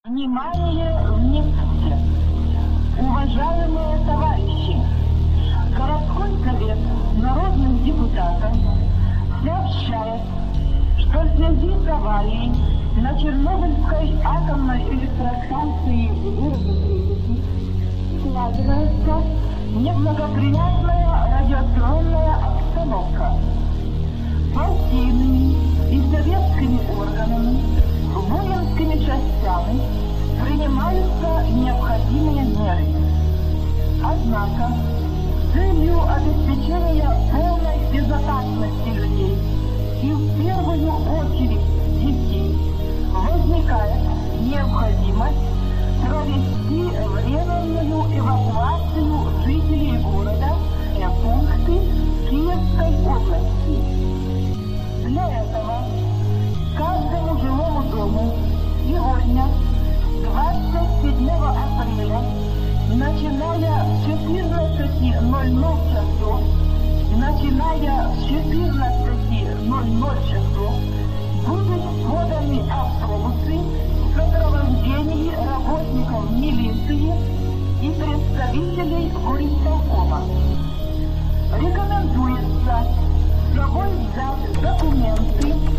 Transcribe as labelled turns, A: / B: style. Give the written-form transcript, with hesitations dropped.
A: Внимание, внимание! Уважаемые товарищи! Городской совет народных депутатов сообщает, что в связи с аварией на Чернобыльской атомной электростанции в городе Припяти складывается неблагоприятная радиационная обстановка. Партийными и советскими органами, воинскими частями принимаются необходимые меры. Однако, с целью обеспечения полной безопасности людей и в первую очередь детей возникает необходимость провести временную эвакуацию жителей города в пункты Киевской области. Для этого каждому жилому дому сегодня, 27 апреля, начиная с 14:00 часов, будут поданы автобусы в сопровождении работников милиции и представителей горисполкома. Рекомендуется с собой взять документы